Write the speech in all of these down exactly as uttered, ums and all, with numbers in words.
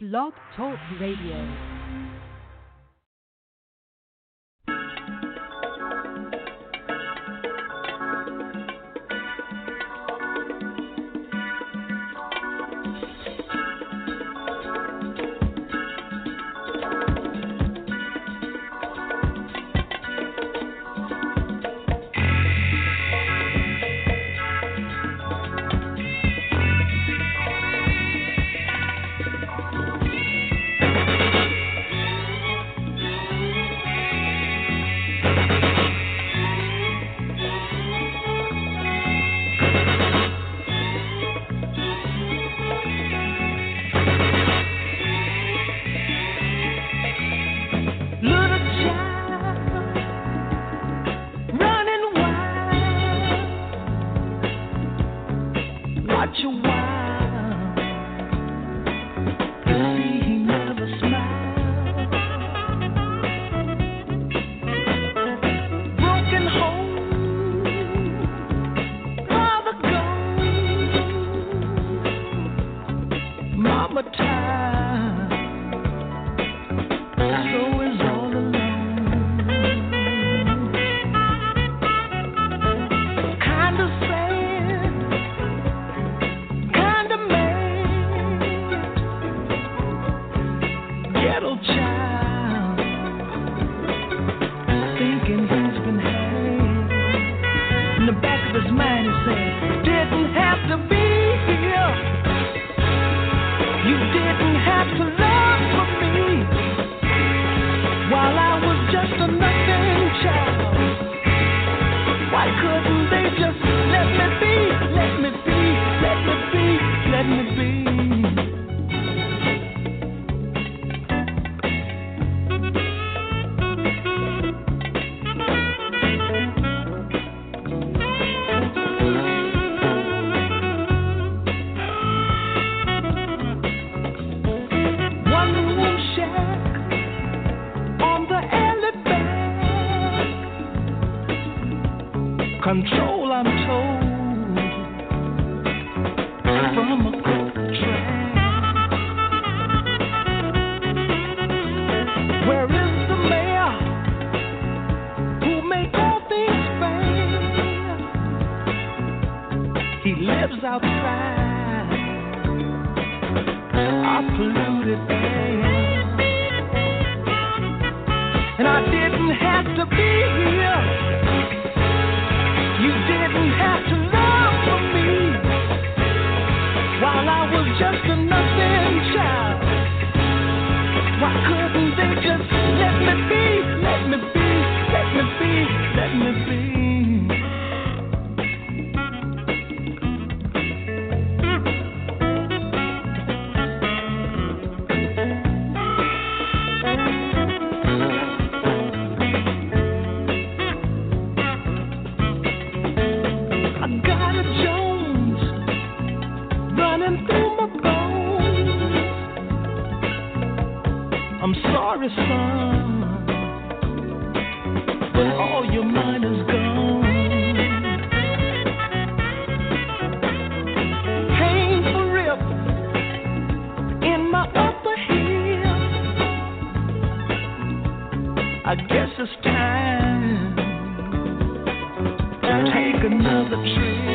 Blog Talk Radio. Control, I'm told, from a crooked track. Where is the mayor who make all things fair? He lives outside our polluted air, and I didn't have to be here. You didn't have to love for me while I was just a nothing child. Why couldn't they just let me be, let me be, let me be, let me be? Son, but all your mind is gone. Painful rip in my upper heel. I guess it's time to take another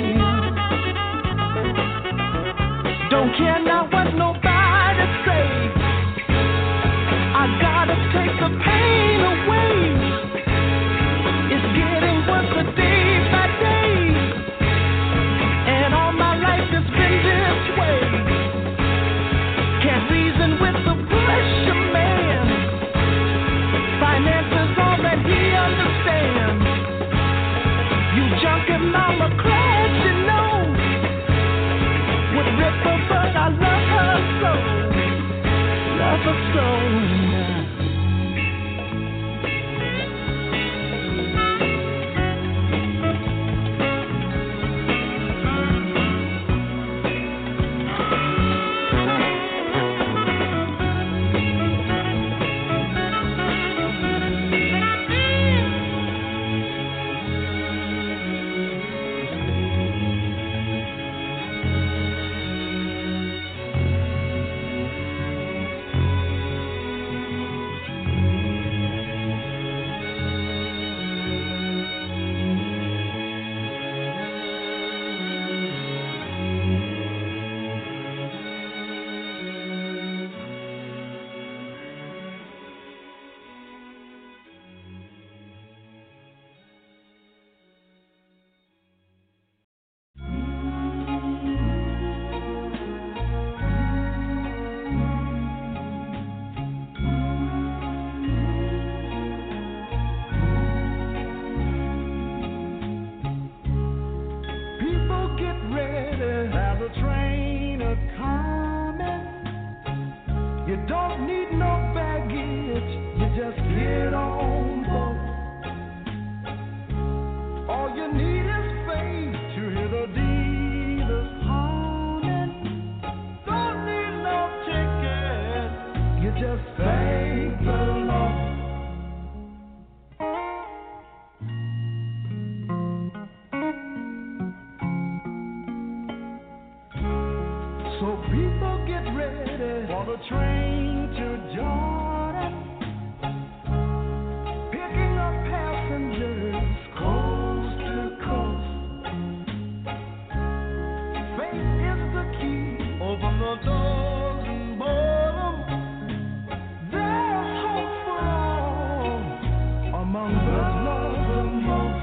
trip. Don't care now what nobody says. I gotta take the pain away. It's getting worse day by day, and all my life has been this way. Can't reason with the pressure man. Finance is all that he understands. You junkie mama crash, you know, would rip her, but I love her so, love her so. on a train to Jordan, picking up passengers coast to coast. Faith is the key. Open the doors and board 'em. There's hope for all among those loved the most.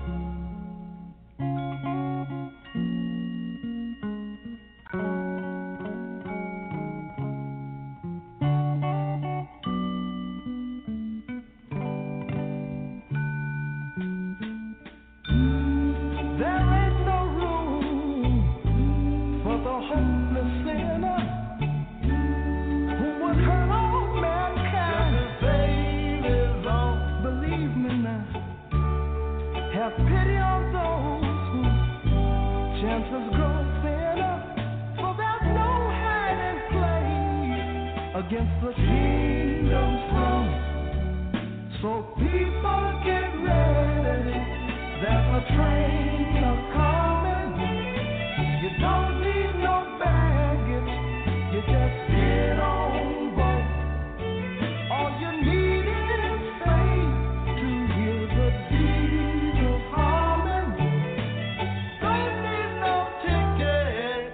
Against the kingdom's throne. So people get ready. There's a train a-coming. You don't need no baggage. You just get on board. All you need is faith to hear the Jesus humming. Don't need no ticket.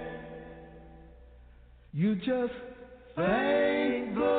You just thank the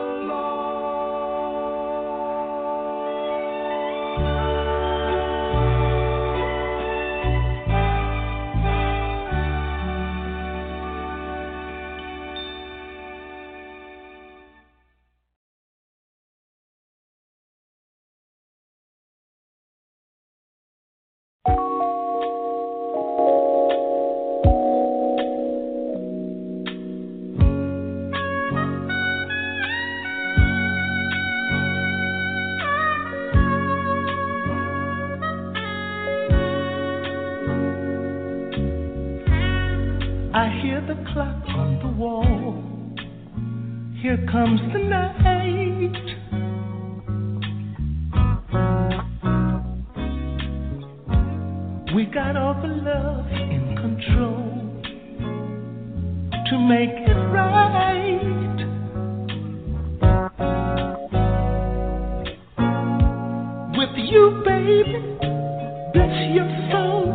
I hear the clock on the wall. Here comes the night. We got all the love in control to make it right. With you, baby, bless your soul.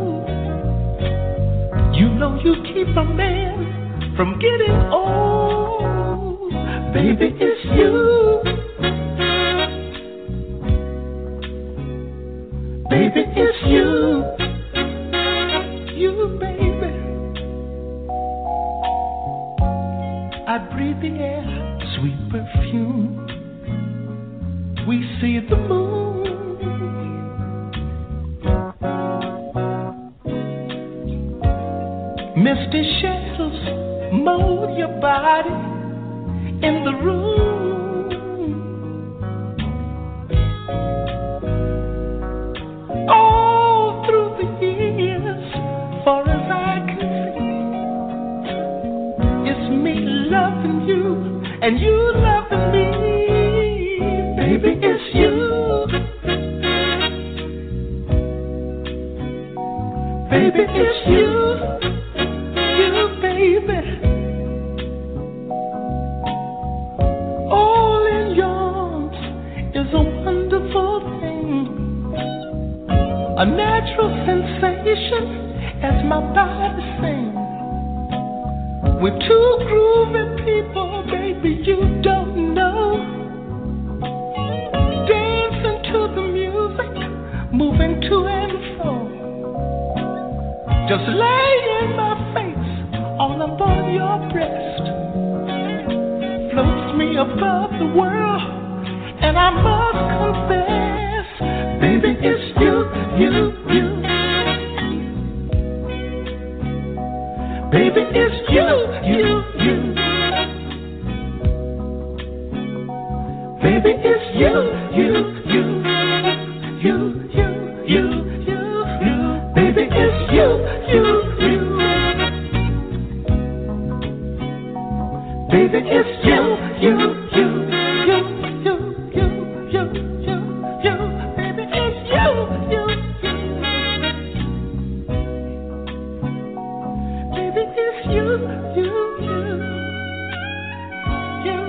You know you keep a man from getting old. Baby, it's you. Baby, it's you. You, baby. I breathe the air, sweet perfume. We see the moon. Misty shadows mold your body in the room. All through the years, far as I can see, it's me loving you and you loving me. Baby, it's you. Baby, it's you. Baby, all in your arms is a wonderful thing, a natural sensation as my body sings. We're two groovy people, baby, you don't know, dancing to the music, moving to and fro. Just lay in my face, all upon your breast, floats me above the world, and I must confess, baby, it's you, you, you. Baby, it's you, you, you. Baby, it's you, you, you. You, you, you, you, you. Baby, it's you, you, you. Baby, it's you, you, you, you, you, you, you, you, you. Baby, it's you, you, you. Baby, it's you, you, you, you.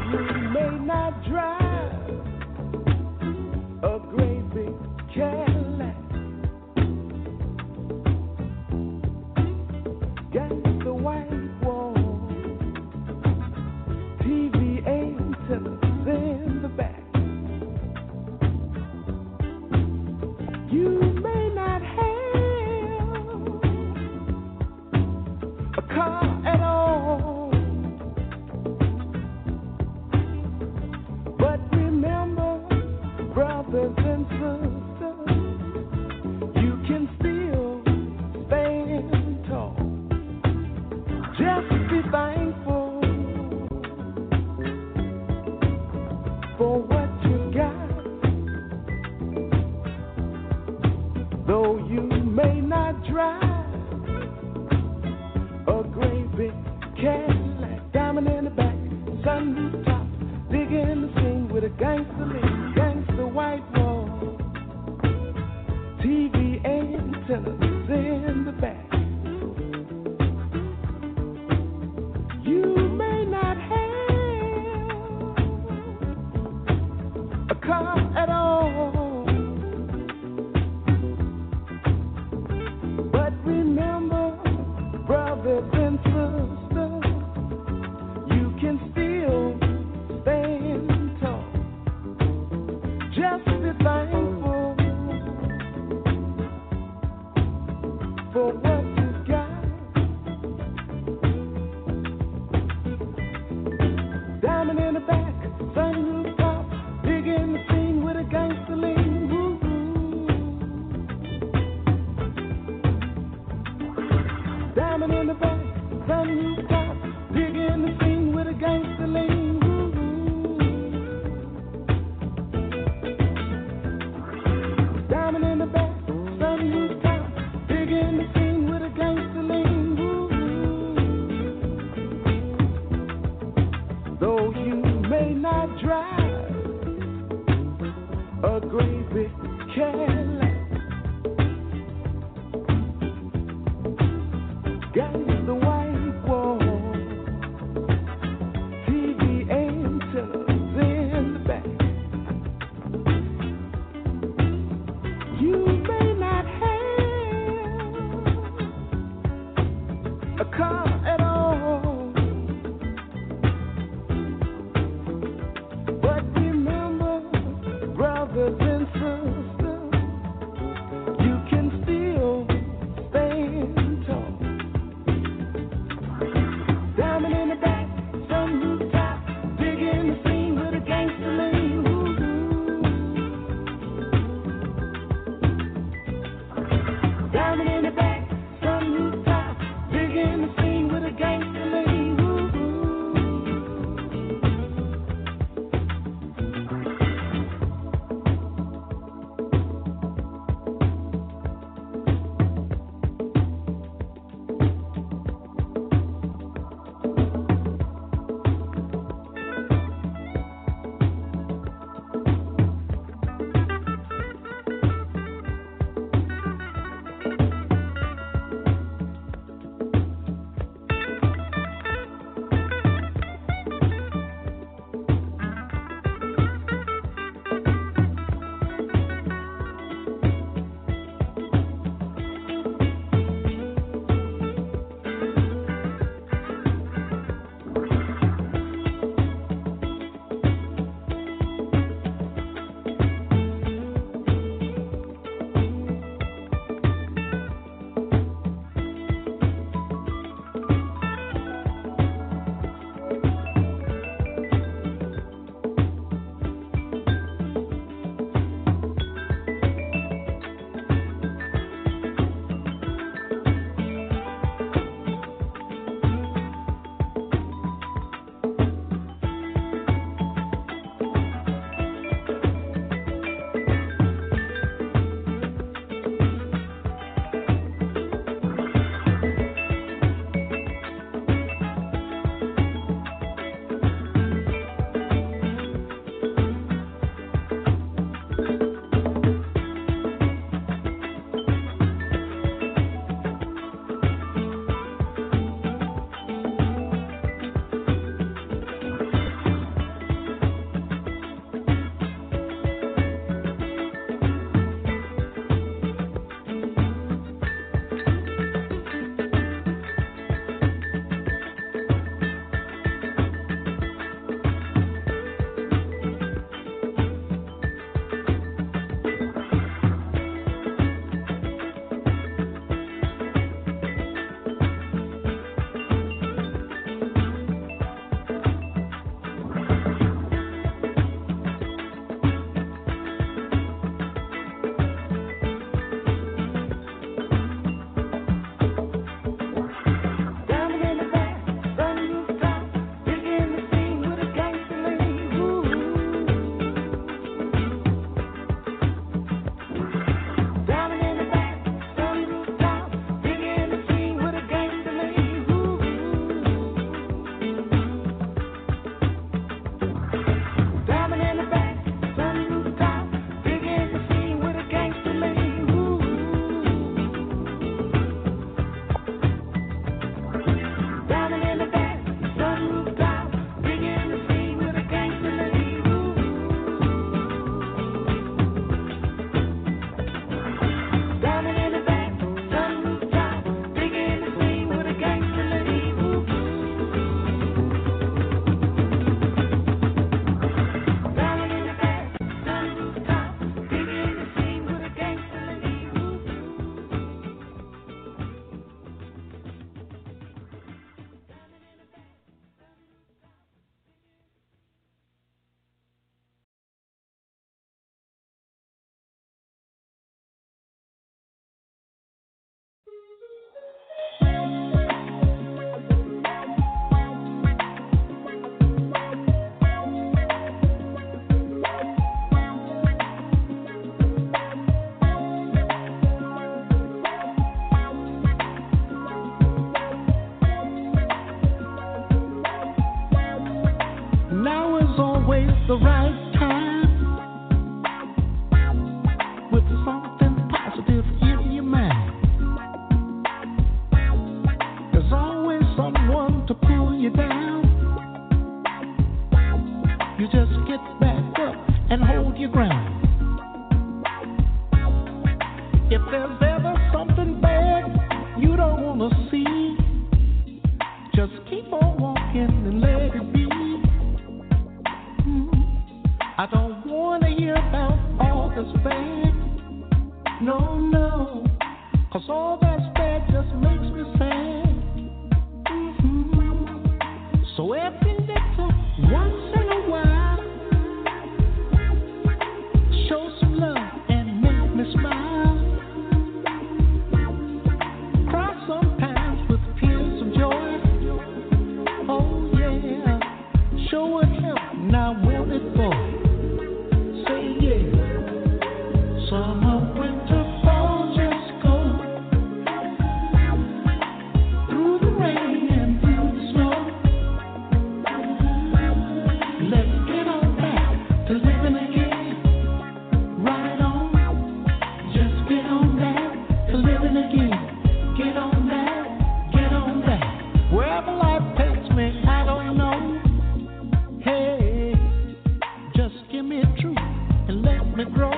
you may not drive a great big Cadillac, got the white wall, T V antennas in the back. You may not have a car at all, but remember, brothers and sisters, you can still stand tall. Just be thankful for what you got. Though you may not drive a great big Cadillac, diamond in the back, sunroof top, digging the scene with a gangster lean, gangster white wall, T V antennas in the back. You may not have a car at all, but remember, brothers and sisters, you can still stand tall. Just be thankful for what you got. Diamond in the back, sunroof top, digging the scene with a gangster lean. Woo-hoo. Diamond in the back, sunroof top, digging the scene with a gangster lean. Woo-hoo. Diamond in the back, sunroof top, digging the scene with a gangster lean. Woo-hoo. Though you may not drive a great big Cadillac, got the white wall, all that's bad just makes me sad. Mm-hmm. So every little once in a while, show some love and make me smile. Cry sometimes with tears of joy. Oh yeah, show what help and I want it for. Say yeah. Summer, winter, fall, just go through the rain and through the snow. Let's get on back to living again. Right on, just get on back to living again. Get on back, get on back. Wherever life takes me, I don't know. Hey, just give me a truth and let me grow.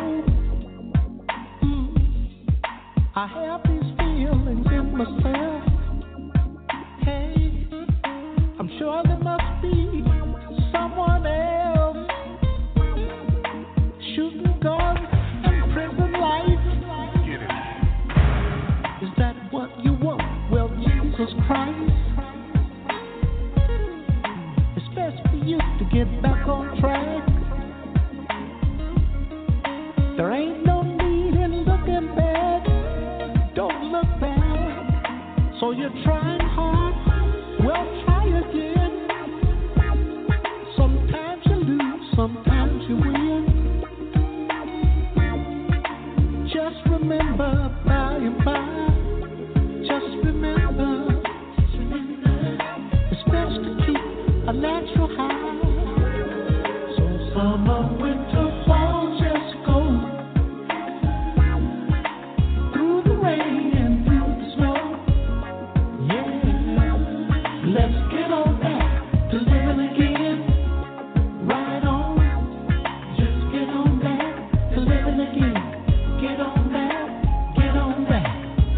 I have these feelings in myself. Hey, I'm sure there must be someone else shooting guns and prison life. Get it. Is that what you want? Well, Jesus Christ, it's best for you to get back on track. There ain't no need in looking back. Don't look back. So you're trying hard. Well, try again. Sometimes you lose, sometimes you win. Just remember, by and by. Just remember, it's best to keep a natural high. So summer, winter, fall, just go through the rain and through the snow. Yeah, let's get on back to living again. Right on, just get on back to living again. Get on back, get on back.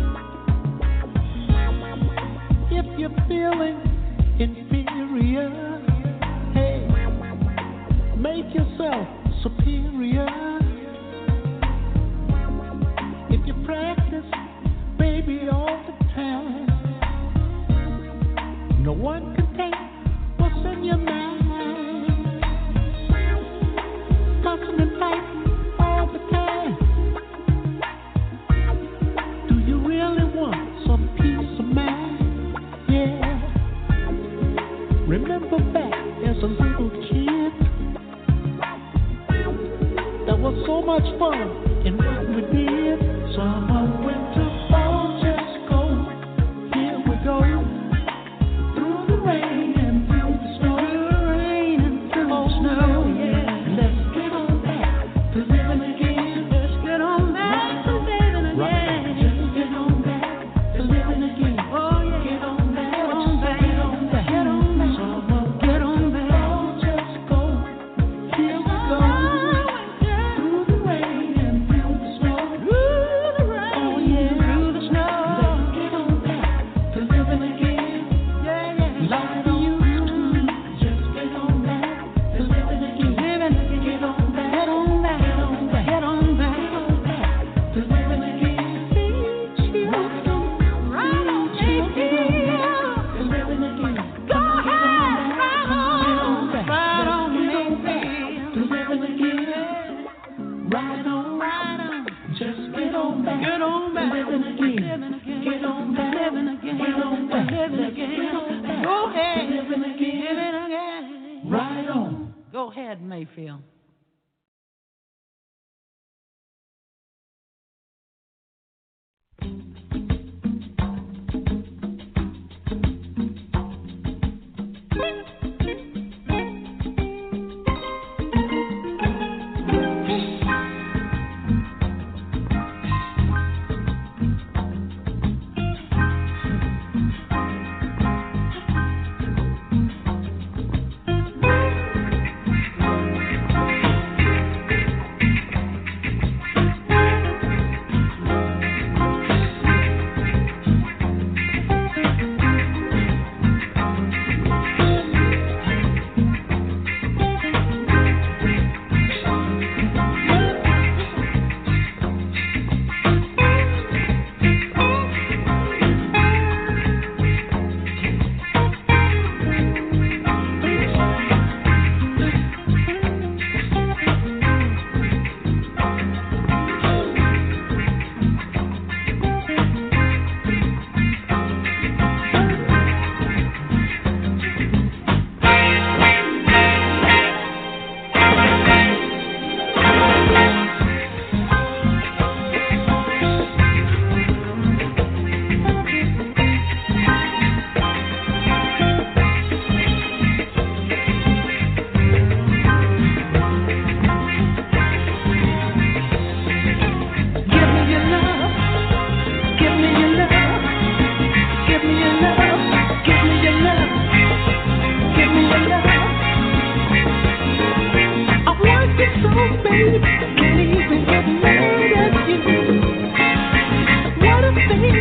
If you're feeling inferior, hey, make yourself superior. If you practice, baby, all the time, no one can take what's in your mind. Fussing and fighting all the time. Do you really want some peace of mind? Yeah. Remember back as a little kid, there was so much fun in what we did. Summer, winter, fall, just go. Here we go. Through the rain and through the snow. Through the rain and through the snow. Yeah. Let's get on back to living again. Let's get on back to living again. Right. Just get on back to living again. Oh yeah. Get on back. Get on back. Get on back. Get on back. Summer, get on back. Fall, just go. Here we go. Through the rain and through the snow. Through the rain. Oh yeah. Through the snow. Let's get on back to living again. Yeah, yeah. Like we used to. Just get on back to living again. Living again. Get on back. Get on back. Get on back. Get on back. Get on back to living again. Right on. Right on. Get on back to living again. Go ahead. Right on. Right on. Get on back to living again. Right on. Right on. Just get on back. Get on back. Living again. Get on back. Living again. Get on back. Living again. Go ahead. Living again. Living again. Right on. Go ahead, Mayfield.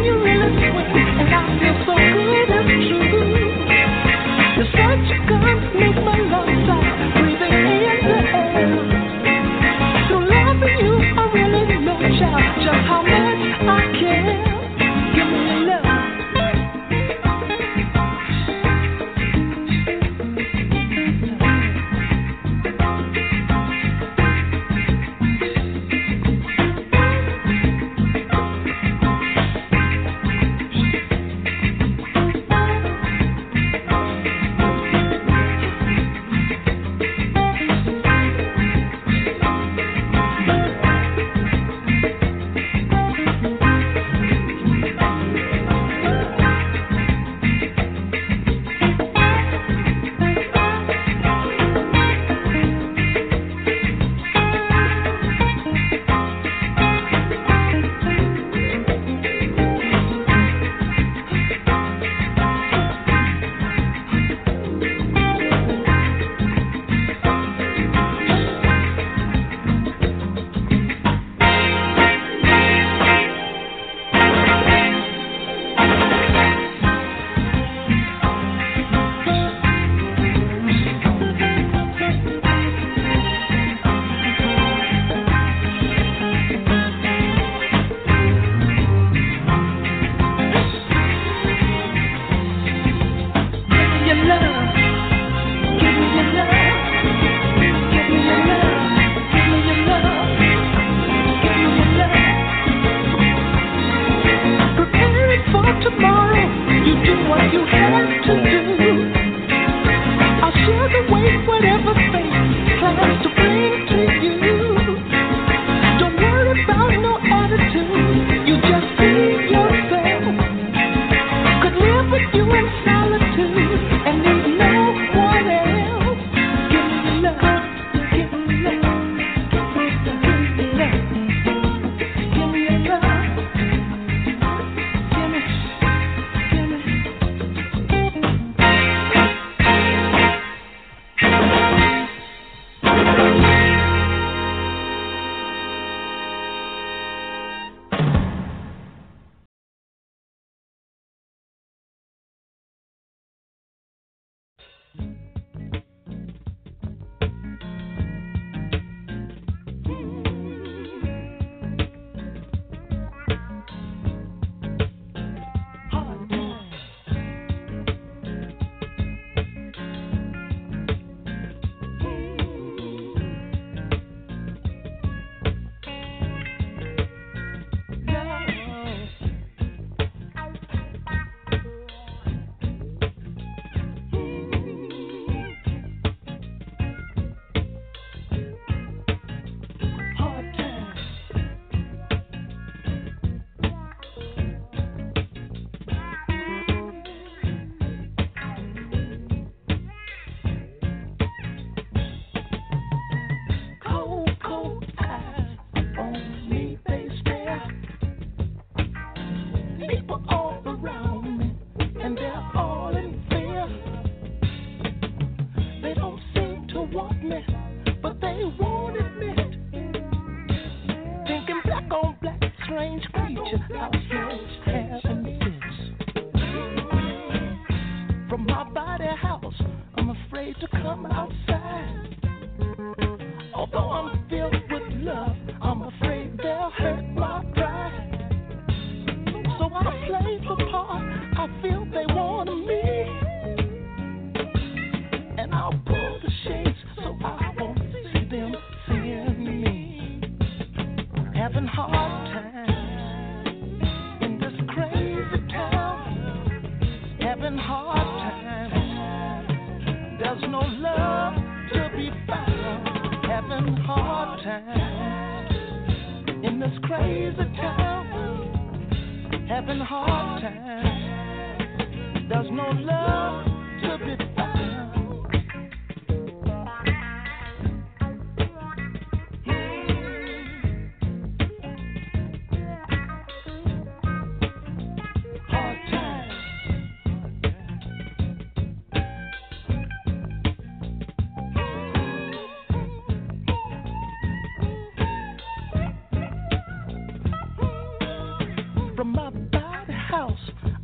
From my body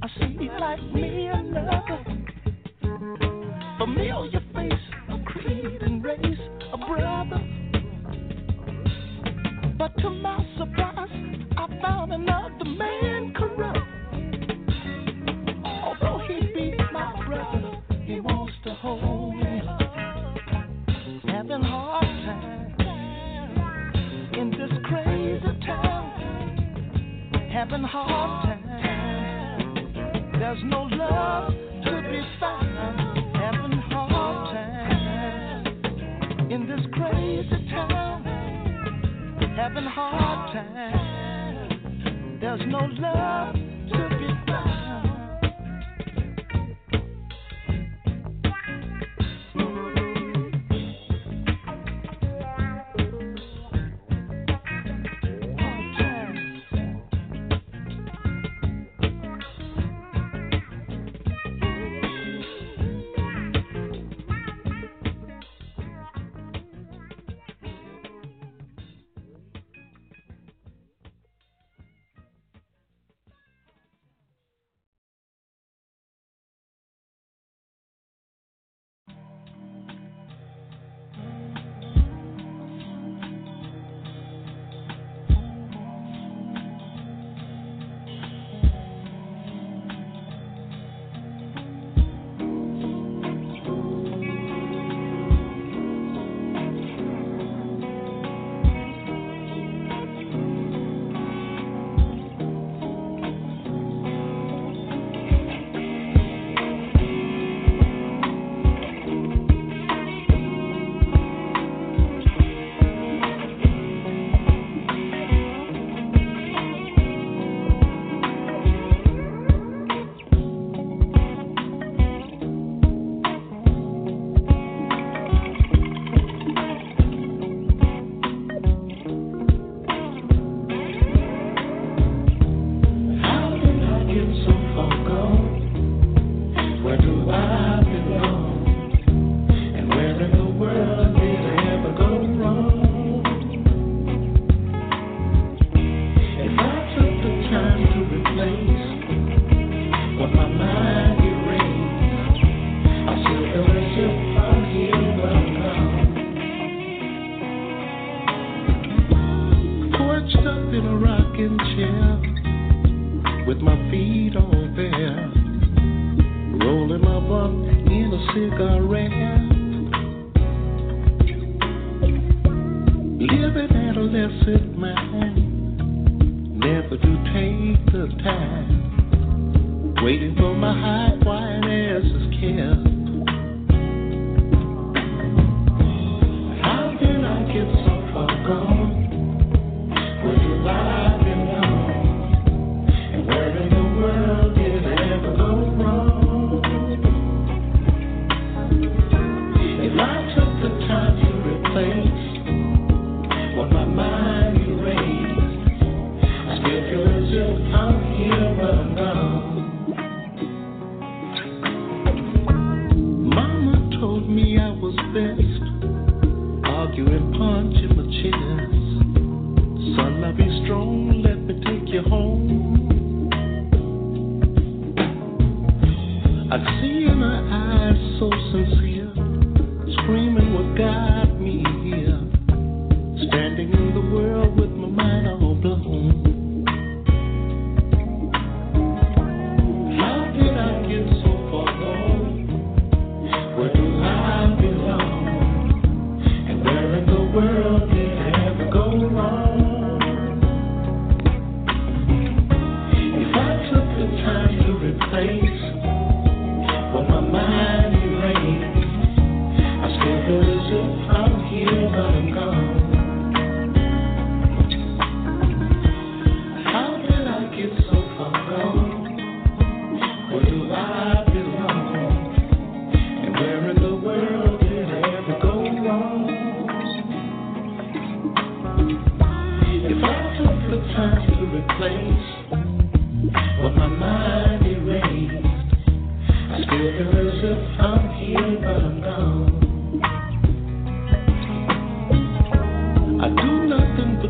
I see like me another familiar face of creed and race, a brother. But to my surprise, I found another man corrupt. Although he be my brother, he wants to hold me up. Having hard time in this crazy town. Having hard time. There's no love to be found. Having hard time in this crazy town. Having hard time. There's no love to be found.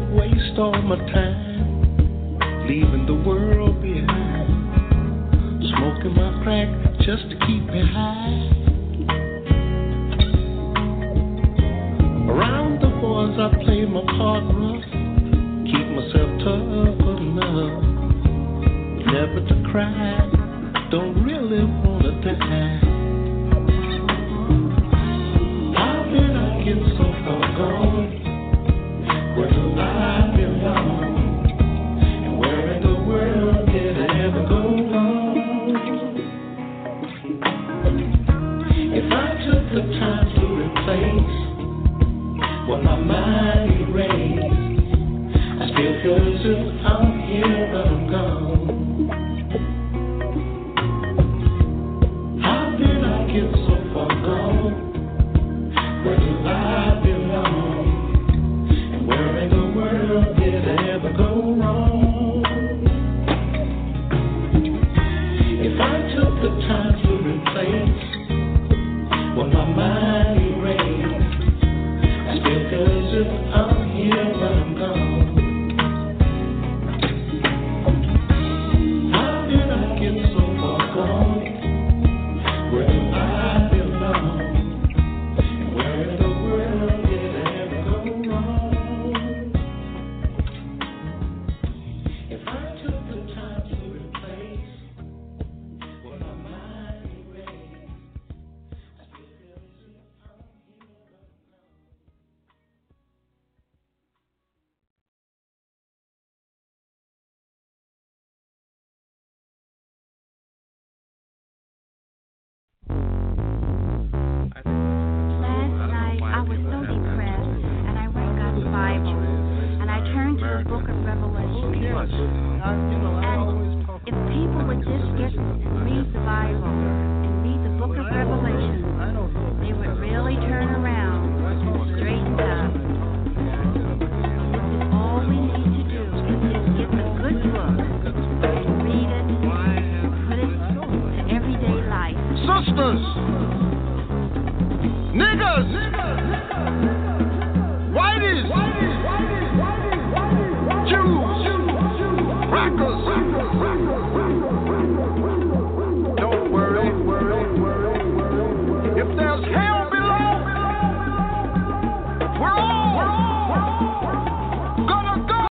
All my time, leaving the world behind. just to keep me high. Around the boys I play my part rough, keep myself tough enough, never to cry, don't really wanna die. How did I get so far gone? Where do I belong? And where in the world did I ever go wrong? If I took the time to replace what my mind erased, I still feel as if I'm here but I'm gone. How did I get so far gone? Where do I belong? And where in the world did I ever go wrong? If I took the time to replace what my mind erased, I still feel as if I'm here but I'm gone. How did I get so far gone? Where do I belong? And where in the world did I ever go wrong? If I took the time to replace what my mind erased, I still feel as if I'm here but I'm gone. Last night I was so depressed, and I went got the Bible, and I turned to the book of Revelation. And if people would just get read the Bible and read the book of Revelation, they would really turn around and straighten up. This is all we need to do is get a good book and read it, put it to everyday life. Sisters, niggas, whiteys, Jews, crackers. Don't worry, if there's hell below, we're all gonna go.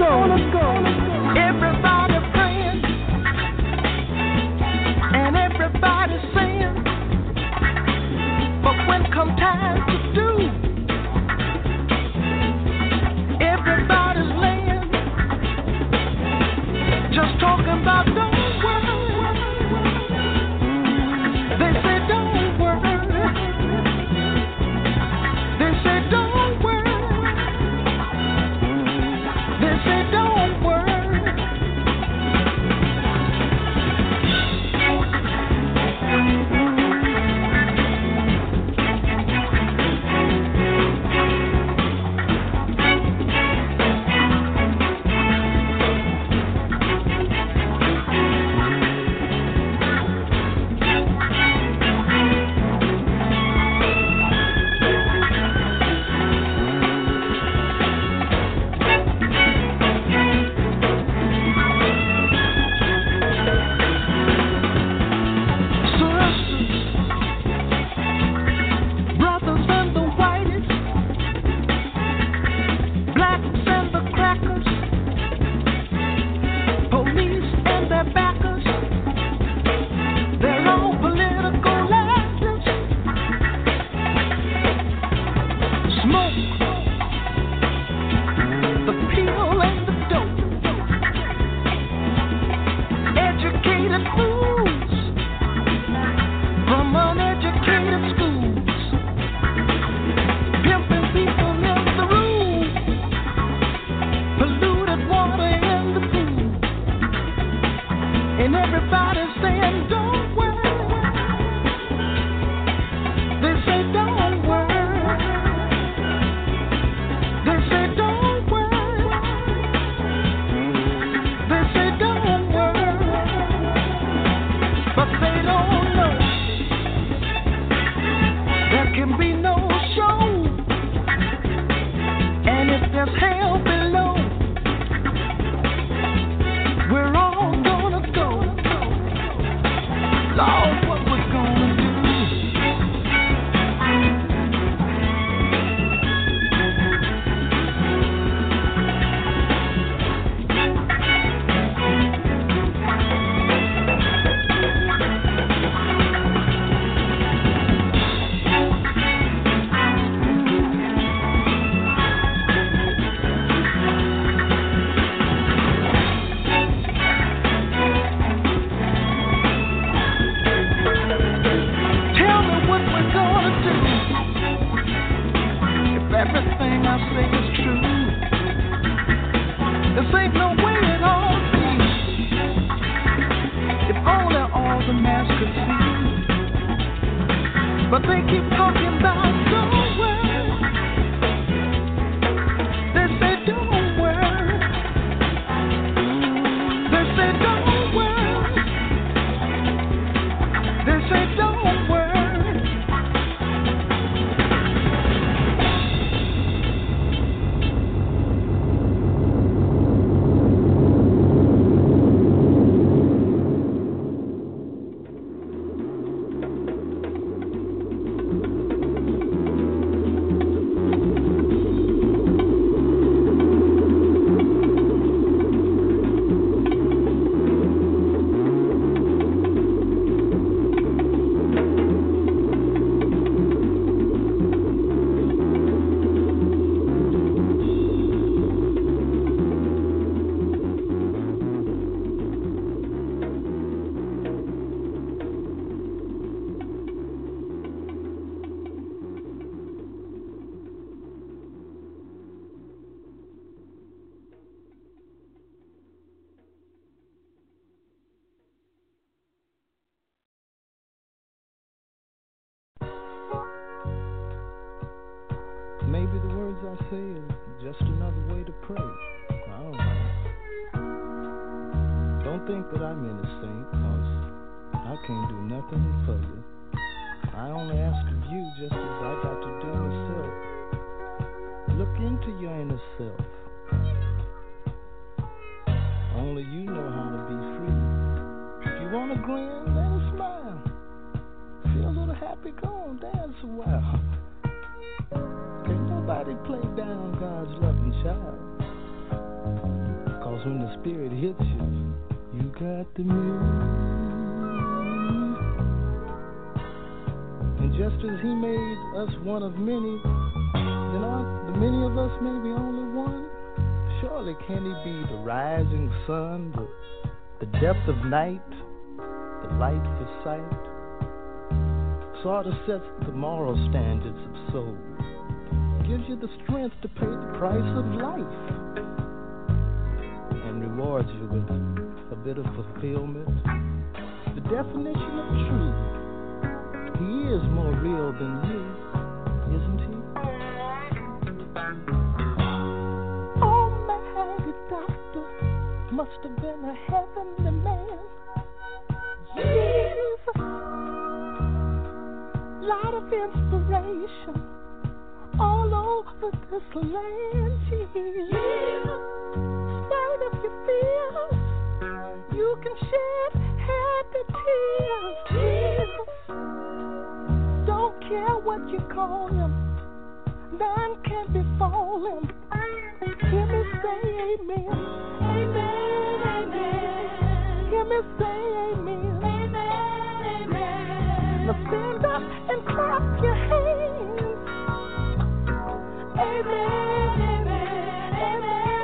Everybody praying and everybody saying, but when come time to do, everybody's laying, just talking about don't worry. They say don't worry. They say don't worry. They say don't worry. Maybe the words I say is just another way to pray. I don't know. Don't think that I'm innocent, cause I can't do nothing for you. I only ask of you just as I got to do myself. Look into your inner self. Only you know how to be free. If you want to grin, let it smile. Feel a little happy, go on, dance a while. Can't nobody play down God's loving child. Cause when the spirit hits you, you got the muse. And just as he made us one of many, then are the many of us may be only one. Surely can he be the rising sun, the, the depth of night, the light for sight? Sort of sets the moral standards of soul, gives you the strength to pay the price of life, and rewards you with a bit of fulfillment. The definition of truth. He is more real than you, isn't he? Almighty doctor must have been a heavenly man. Jesus, lot of inspiration all over this land. Jesus, spite of your fears, you can shed happy tears. Jesus, don't care what you call him, none can befall him. Hear me say amen. Amen, amen. Hear me say amen. Amen, amen. Now stand up and clap your hands. Amen, amen, amen.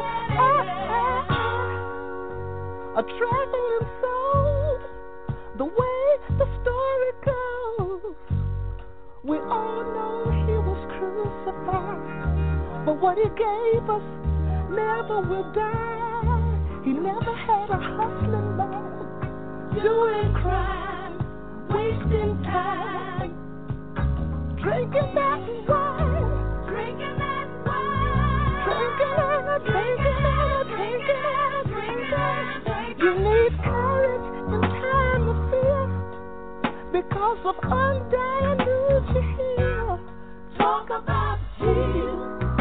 A traveling soul, the way the story goes. We all know he was crucified, but what he gave us never will die. He never had a hustling mind, doing crime, wasting time, drinking that wine, drinking that wine, drinking and a drinking and a drinking and a drinking. You need courage in time of fear, because of undying news you hear. Talk about Jesus.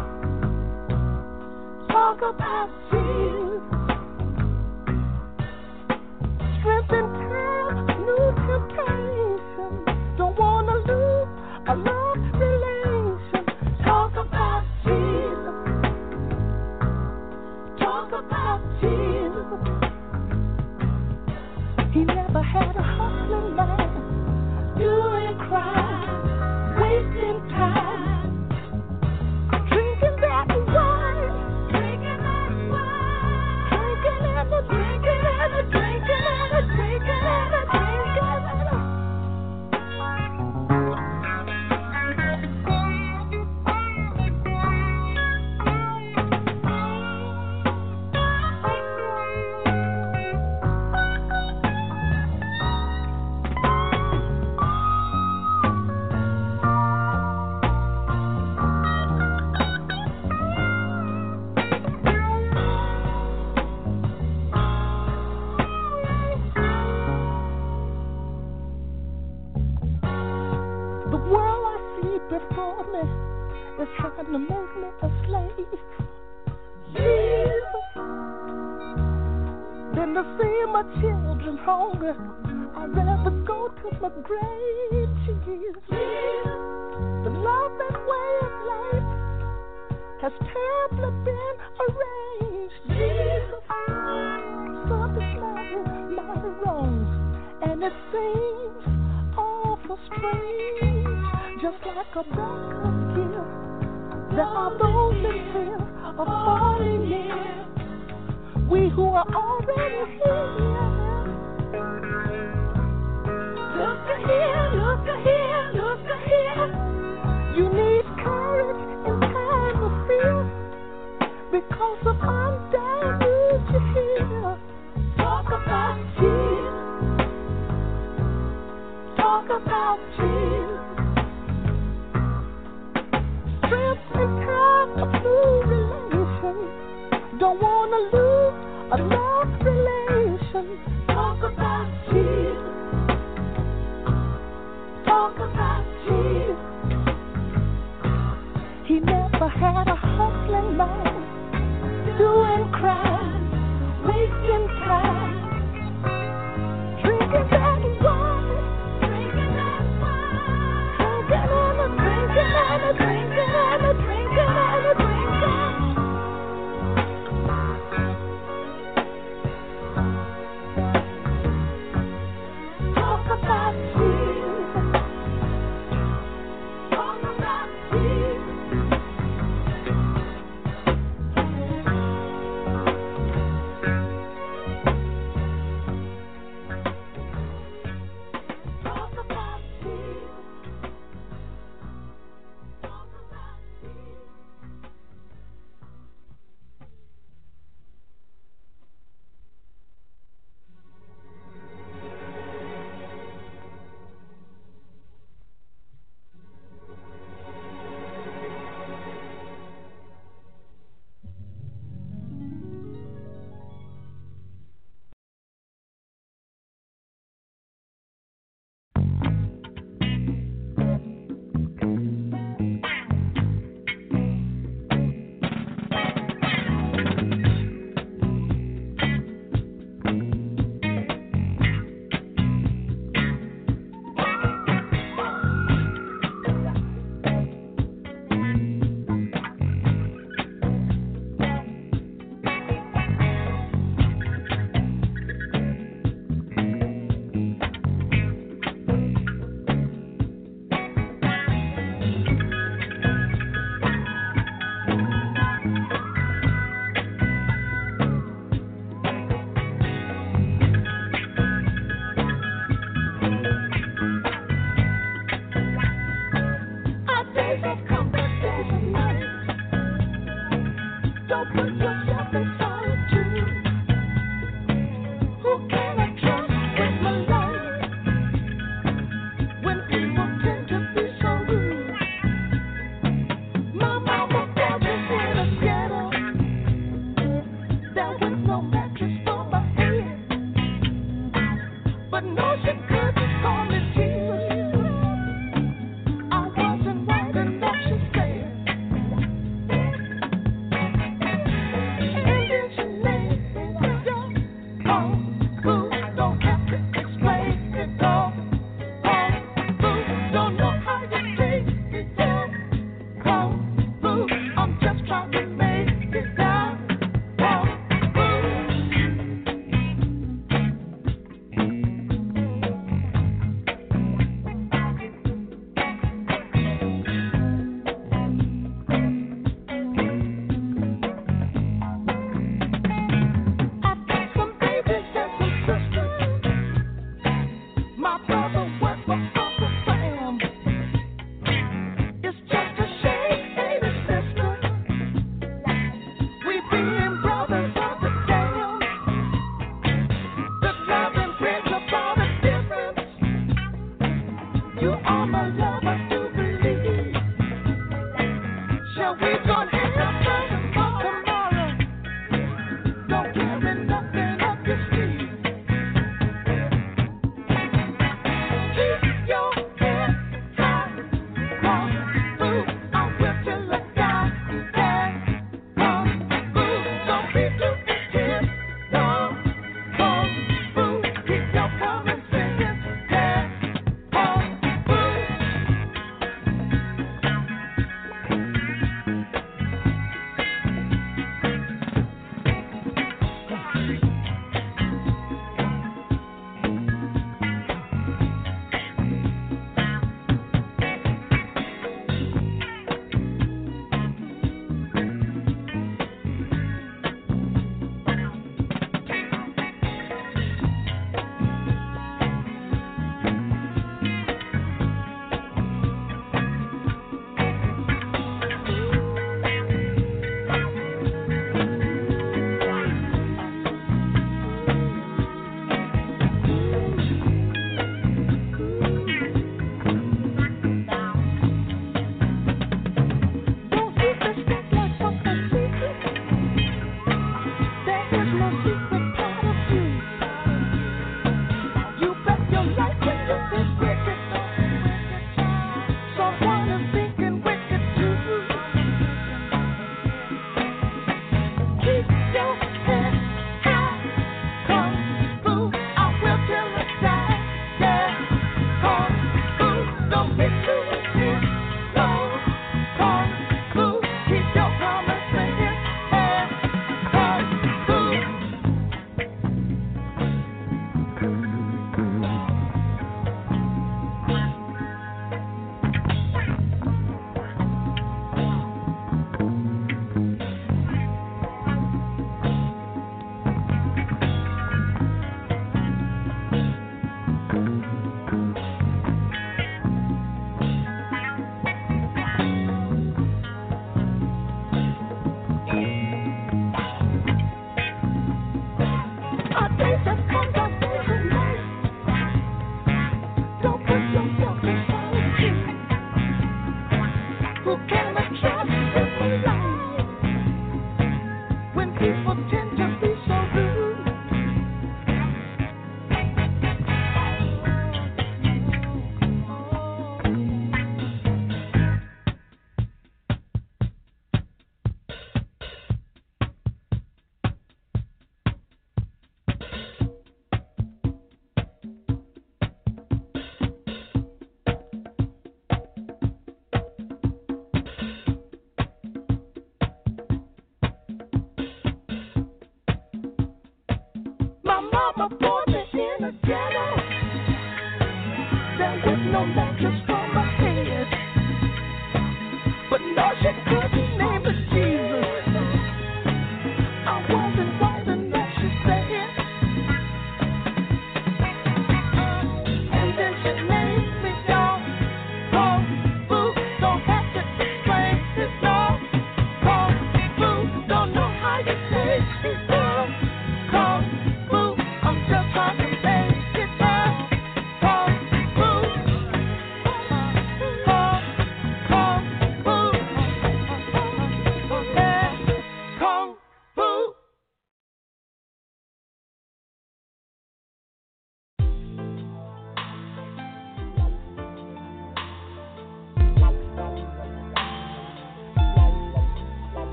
Talk about Jesus. Strength in time, new temptation. Don't wanna lose a love relation. Talk about Jesus. Talk about Jesus. He never had a hustling mind, doing crime, wasting time, drinking that wine, drinking that wine, drinking and a drinking and a drinking and a drinking and a drinking and a. Before me, they're trying to make me a slave. Jesus, than to see my children hungry, I'd rather go to my grave. Jesus, the love and way of life has terribly been arranged. Jesus, something's mighty, mighty wrong, and it seems awful strange. Just like a backup gear, there are those in fear of falling in. We who are already here. Look here, look here, look here. You need courage in time of fear, because of undying news you hear. Talk about Jesus. Talk about Jesus. Strength and time of new relation. Don't wanna lose a love relation. Talk about Jesus. Talk about Jesus. He never had a hustling mind, doing crime, wasting time, drinking that wine, drinking that wine,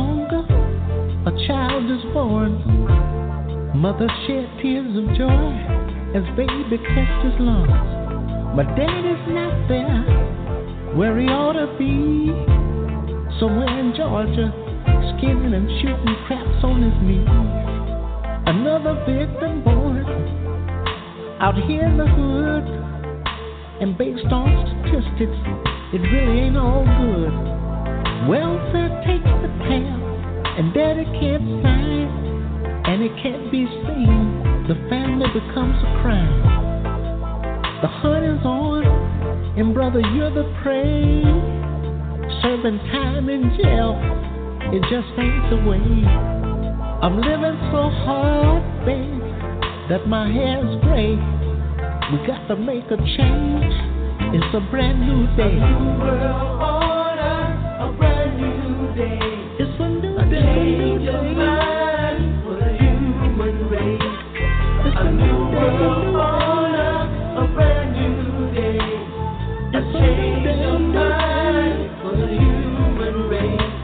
longer a child is born. Mother shed tears of joy as baby kissed his lungs. But daddy's not there where he ought to be. Somewhere in Georgia, skinning and shooting craps on his knees. Another victim born out here in the hood. And based on statistics, it really ain't all good. Welfare takes the tab, and daddy can't sign, and it can't be seen. The family becomes a crime. The hunt is on, and brother, you're the prey. Serving time in jail, it just ain't the way. I'm living so hard, babe, that my hair's gray. We got to make a change. It's a brand new day. A new world order, a brand new day. It's a new a day. Change of mind for the human race. It's a new world order, a brand new day. A change of mind for the human race.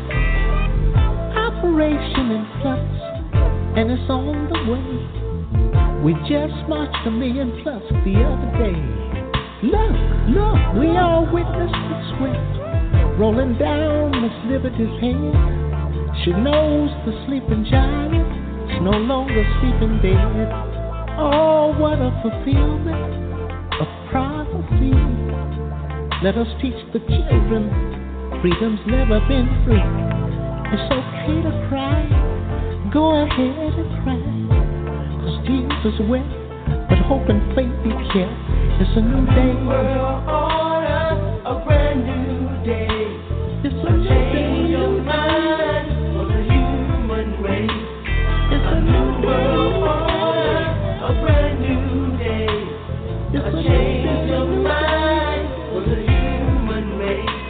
Operation in flux, and it's on the way. We just marched a million plus the other day. Look, look, we all witnessed the sweat rolling down Miss Liberty's head. She knows the sleeping giant is no longer sleeping dead. Oh, what a fulfillment of prophecy. Let us teach the children freedom's never been free. It's okay to cry, go ahead and cry. Tears is wet, but hope and faith be kept. It's a new day. World order, a brand new day. It's a, a change of mind for the human race. It's a, a new new world order, a brand new day. It's a, a change of mind for the human race.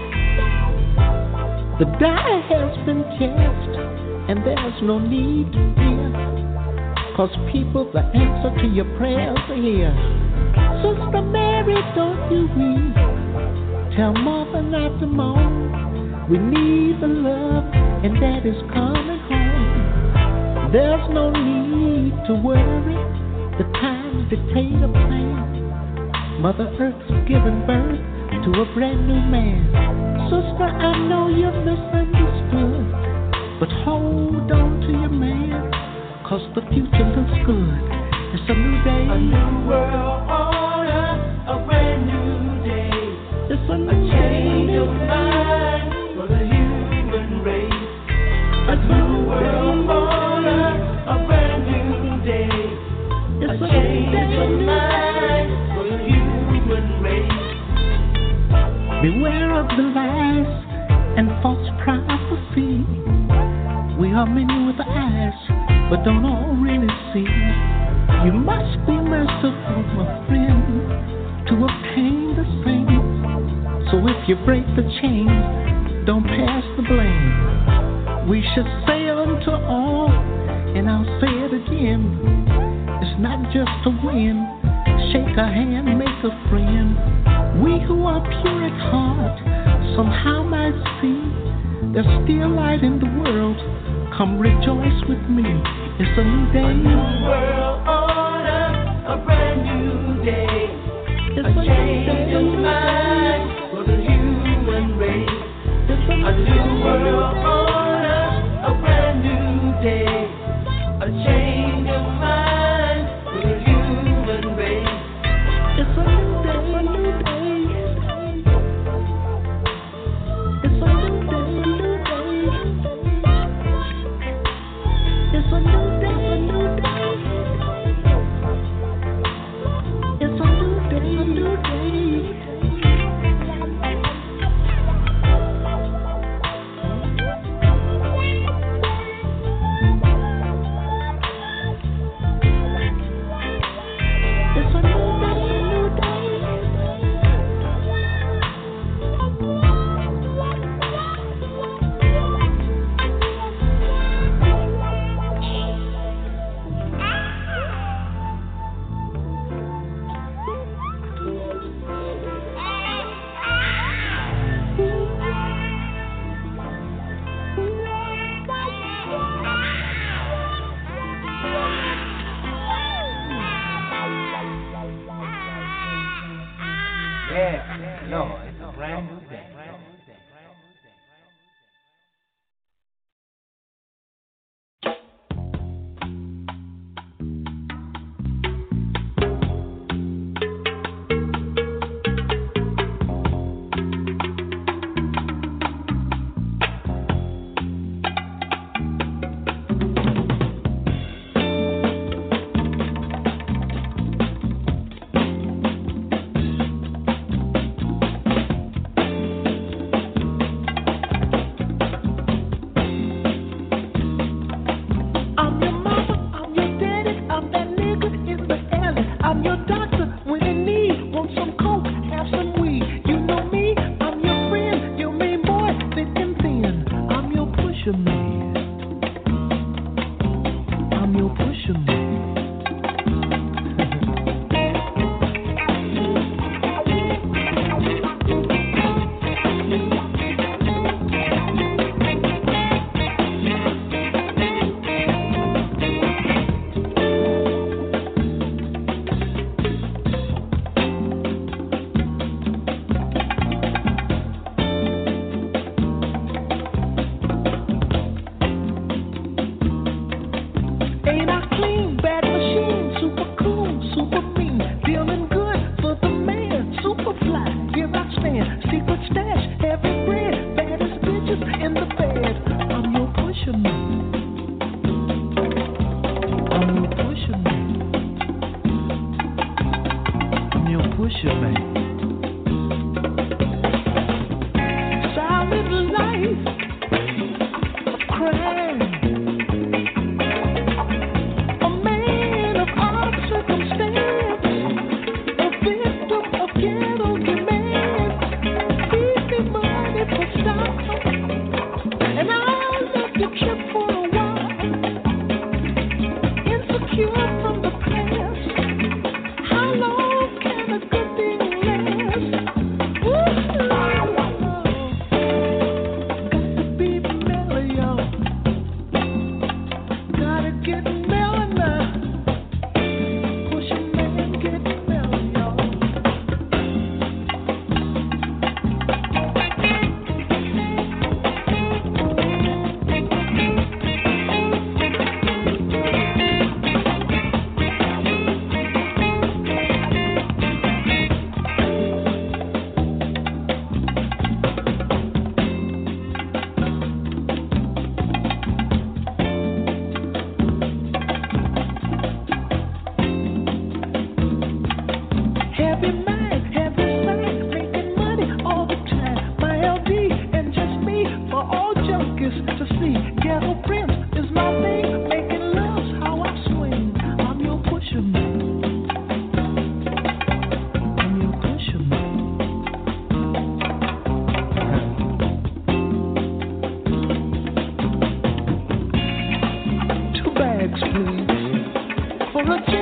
The die has been cast, and there's no need to fear. Cause people, the answer to your prayers are here. Sister Mary, don't you weep. Tell mother not to moan. We need the love, and daddy's coming home. There's no need to worry. The times dictate a plan. Mother Earth's giving birth to a brand new man. Sister, I know you're misunderstood, but hold on to your man. Cause the future looks good. It's a new day. A new world order, a brand new day. It's a, new a change day. of mind for the human race. A new world order, a brand new day. It's a a change day. of mind for the human race. Beware of the lies and false prophecy. We are many with eyes, but don't all really see. You must be merciful, my friend, to obtain the same. So if you break the chain, don't pass the blame. We should say unto all, and I'll say it again, it's not just to win. Shake a hand, make a friend. We who are pure at heart somehow might see there's still light in the world. Come rejoice with me. It's a new day. A new world order, a brand new day. It's a change of mind for the human race. It's a, a new world order, a brand new day. A change of mind for the human race. It's a new day, a new day. It's a new day, a new day. It's a new day, a new day. It's a new day, a new day. No, it's a brand new day. Please, for a